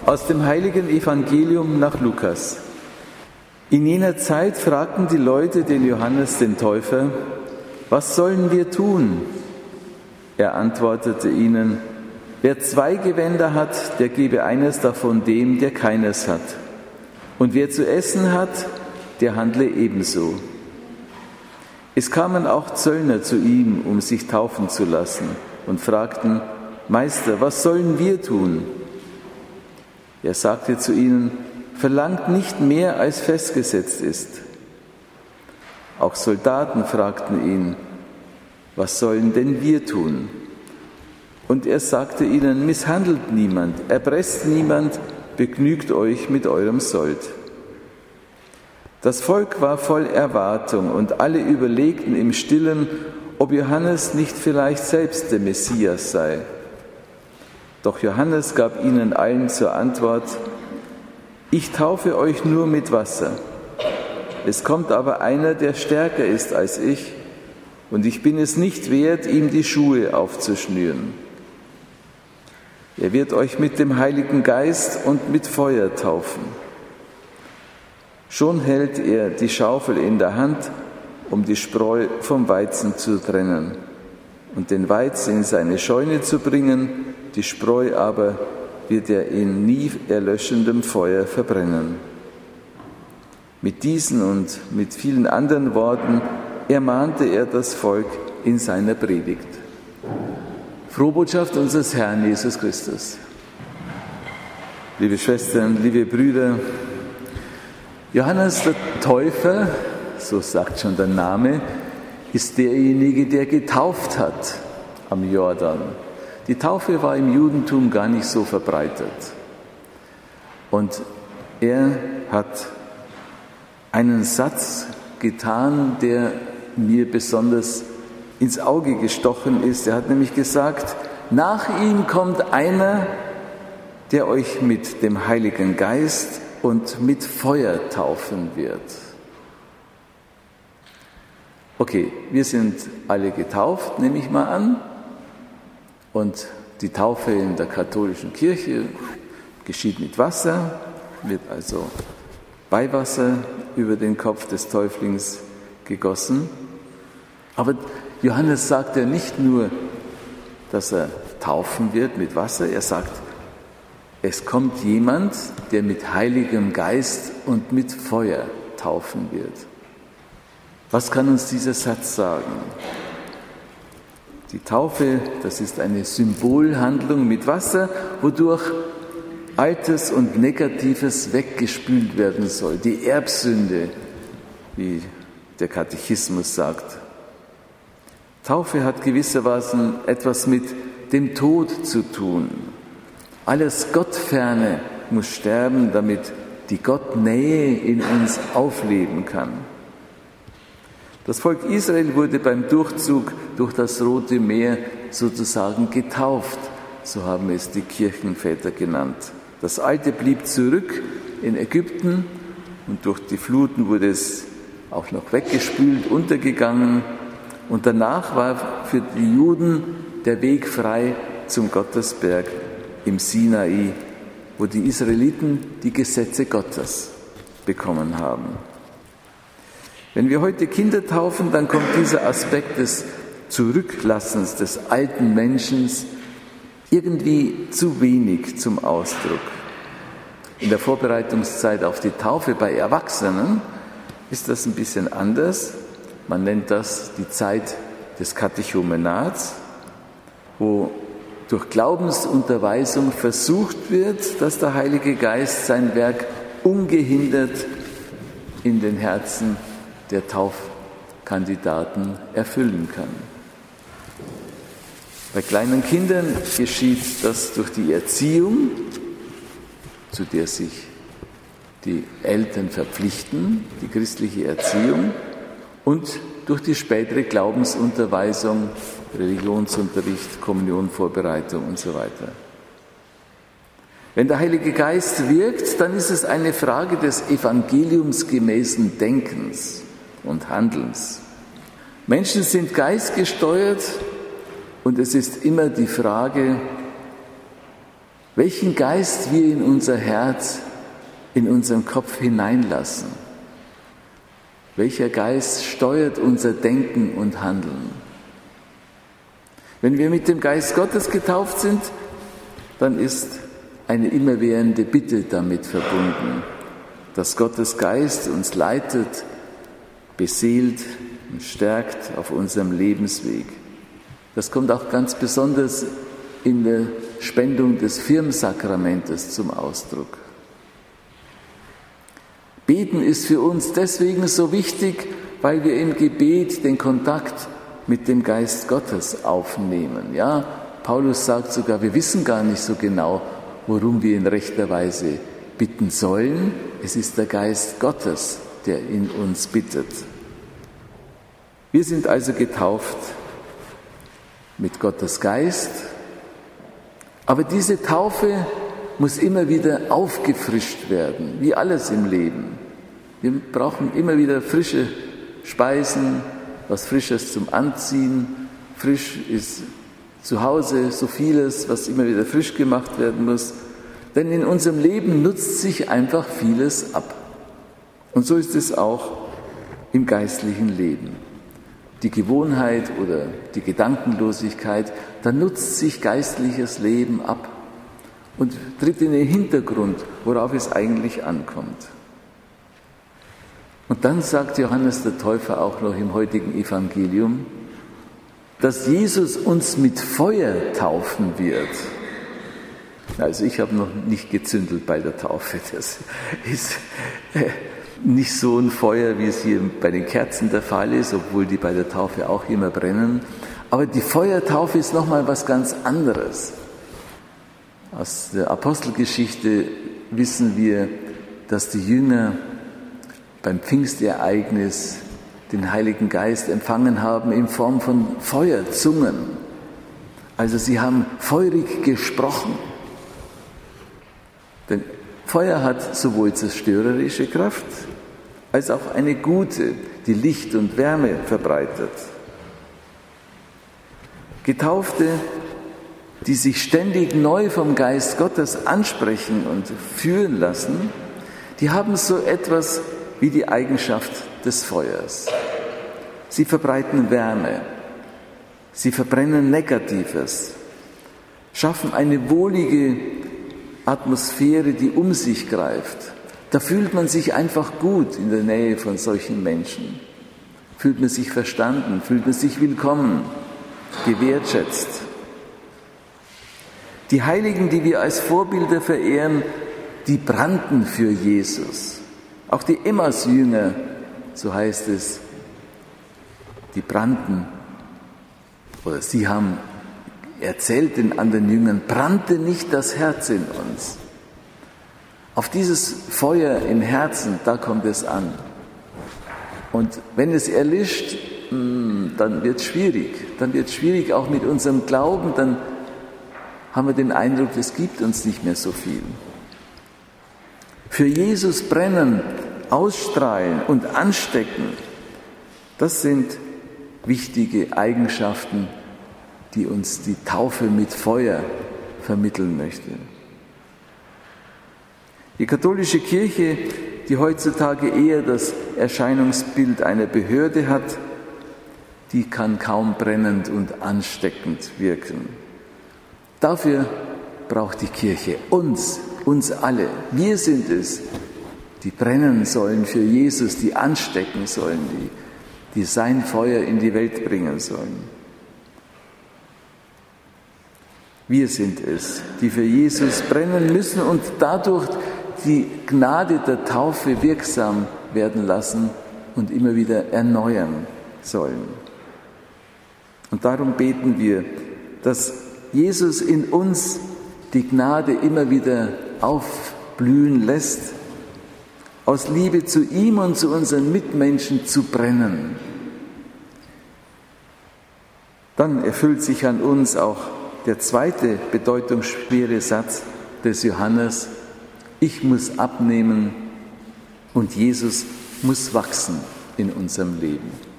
Aus dem heiligen Evangelium nach Lukas. In jener Zeit fragten die Leute den Johannes den Täufer: Was sollen wir tun? Er antwortete ihnen: Wer 2 Gewänder hat, der gebe eines davon dem, der keines hat. Und wer zu essen hat, der handle ebenso. Es kamen auch Zöllner zu ihm, um sich taufen zu lassen, und fragten: Meister, was sollen wir tun? Er sagte zu ihnen: Verlangt nicht mehr, als festgesetzt ist. Auch Soldaten fragten ihn: Was sollen denn wir tun? Und er sagte ihnen: Misshandelt niemand, erpresst niemand, begnügt euch mit eurem Sold. Das Volk war voll Erwartung und alle überlegten im Stillen, ob Johannes nicht vielleicht selbst der Messias sei. Doch Johannes gab ihnen allen zur Antwort: Ich taufe euch nur mit Wasser. Es kommt aber einer, der stärker ist als ich, und ich bin es nicht wert, ihm die Schuhe aufzuschnüren. Er wird euch mit dem Heiligen Geist und mit Feuer taufen. Schon hält er die Schaufel in der Hand, um die Spreu vom Weizen zu trennen und den Weizen in seine Scheune zu bringen, die Spreu aber wird er in nie erlöschendem Feuer verbrennen. Mit diesen und mit vielen anderen Worten ermahnte er das Volk in seiner Predigt. Frohbotschaft unseres Herrn Jesus Christus. Liebe Schwestern, liebe Brüder, Johannes der Täufer, so sagt schon der Name, ist derjenige, der getauft hat am Jordan. Die Taufe war im Judentum gar nicht so verbreitet. Und er hat einen Satz getan, der mir besonders ins Auge gestochen ist. Er hat nämlich gesagt: Nach ihm kommt einer, der euch mit dem Heiligen Geist und mit Feuer taufen wird. Okay, wir sind alle getauft, nehme ich mal an. Und die Taufe in der katholischen Kirche geschieht mit Wasser, wird also Weihwasser über den Kopf des Täuflings gegossen. Aber Johannes sagt ja nicht nur, dass er taufen wird mit Wasser, er sagt, es kommt jemand, der mit Heiligem Geist und mit Feuer taufen wird. Was kann uns dieser Satz sagen? Die Taufe, das ist eine Symbolhandlung mit Wasser, wodurch Altes und Negatives weggespült werden soll. Die Erbsünde, wie der Katechismus sagt. Taufe hat gewissermaßen etwas mit dem Tod zu tun. Alles Gottferne muss sterben, damit die Gottnähe in uns aufleben kann. Das Volk Israel wurde beim Durchzug durch das Rote Meer sozusagen getauft, so haben es die Kirchenväter genannt. Das Alte blieb zurück in Ägypten und durch die Fluten wurde es auch noch weggespült, untergegangen. Und danach war für die Juden der Weg frei zum Gottesberg im Sinai, wo die Israeliten die Gesetze Gottes bekommen haben. Wenn wir heute Kinder taufen, dann kommt dieser Aspekt des Zurücklassens des alten Menschen irgendwie zu wenig zum Ausdruck. In der Vorbereitungszeit auf die Taufe bei Erwachsenen ist das ein bisschen anders. Man nennt das die Zeit des Katechumenats, wo durch Glaubensunterweisung versucht wird, dass der Heilige Geist sein Werk ungehindert in den Herzen der Taufkandidaten erfüllen kann. Bei kleinen Kindern geschieht das durch die Erziehung, zu der sich die Eltern verpflichten, die christliche Erziehung, und durch die spätere Glaubensunterweisung, Religionsunterricht, Kommunionvorbereitung und so weiter. Wenn der Heilige Geist wirkt, dann ist es eine Frage des evangeliumsgemäßen Denkens und Handelns. Menschen sind geistgesteuert und es ist immer die Frage, welchen Geist wir in unser Herz, in unseren Kopf hineinlassen. Welcher Geist steuert unser Denken und Handeln? Wenn wir mit dem Geist Gottes getauft sind, dann ist eine immerwährende Bitte damit verbunden, dass Gottes Geist uns leitet, beseelt und stärkt auf unserem Lebensweg. Das kommt auch ganz besonders in der Spendung des Firmsakramentes zum Ausdruck. Beten ist für uns deswegen so wichtig, weil wir im Gebet den Kontakt mit dem Geist Gottes aufnehmen. Ja, Paulus sagt sogar, wir wissen gar nicht so genau, worum wir in rechter Weise bitten sollen. Es ist der Geist Gottes, der in uns bittet. Wir sind also getauft mit Gottes Geist, aber diese Taufe muss immer wieder aufgefrischt werden, wie alles im Leben. Wir brauchen immer wieder frische Speisen, was Frisches zum Anziehen. Frisch ist zu Hause so vieles, was immer wieder frisch gemacht werden muss. Denn in unserem Leben nutzt sich einfach vieles ab. Und so ist es auch im geistlichen Leben. Die Gewohnheit oder die Gedankenlosigkeit, da nutzt sich geistliches Leben ab und tritt in den Hintergrund, worauf es eigentlich ankommt. Und dann sagt Johannes der Täufer auch noch im heutigen Evangelium, dass Jesus uns mit Feuer taufen wird. Also ich habe noch nicht gezündelt bei der Taufe. Das ist nicht so ein Feuer, wie es hier bei den Kerzen der Fall ist, obwohl die bei der Taufe auch immer brennen. Aber die Feuertaufe ist nochmal was ganz anderes. Aus der Apostelgeschichte wissen wir, dass die Jünger beim Pfingstereignis den Heiligen Geist empfangen haben in Form von Feuerzungen. Also sie haben feurig gesprochen. Denn Feuer hat sowohl zerstörerische Kraft als auch eine gute, die Licht und Wärme verbreitet. Getaufte, die sich ständig neu vom Geist Gottes ansprechen und führen lassen, die haben so etwas wie die Eigenschaft des Feuers. Sie verbreiten Wärme, sie verbrennen Negatives, schaffen eine wohlige Atmosphäre, die um sich greift. Da fühlt man sich einfach gut in der Nähe von solchen Menschen. Fühlt man sich verstanden, fühlt man sich willkommen, gewertschätzt. Die Heiligen, die wir als Vorbilder verehren, die brannten für Jesus. Auch die Emmaus-Jünger, so heißt es, die brannten, oder sie haben erzählt den anderen Jüngern, brannte nicht das Herz in uns. Auf dieses Feuer im Herzen, da kommt es an. Und wenn es erlischt, dann wird es schwierig. Dann wird es schwierig auch mit unserem Glauben, dann haben wir den Eindruck, es gibt uns nicht mehr so viel. Für Jesus brennen, ausstrahlen und anstecken, das sind wichtige Eigenschaften, die uns die Taufe mit Feuer vermitteln möchte. Die katholische Kirche, die heutzutage eher das Erscheinungsbild einer Behörde hat, die kann kaum brennend und ansteckend wirken. Dafür braucht die Kirche uns alle. Wir sind es, die brennen sollen für Jesus, die anstecken sollen, die sein Feuer in die Welt bringen sollen. Wir sind es, die für Jesus brennen müssen und dadurch die Gnade der Taufe wirksam werden lassen und immer wieder erneuern sollen. Und darum beten wir, dass Jesus in uns die Gnade immer wieder aufblühen lässt, aus Liebe zu ihm und zu unseren Mitmenschen zu brennen. Dann erfüllt sich an uns auch der zweite bedeutungsschwere Satz des Johannes: Ich muss abnehmen und Jesus muss wachsen in unserem Leben.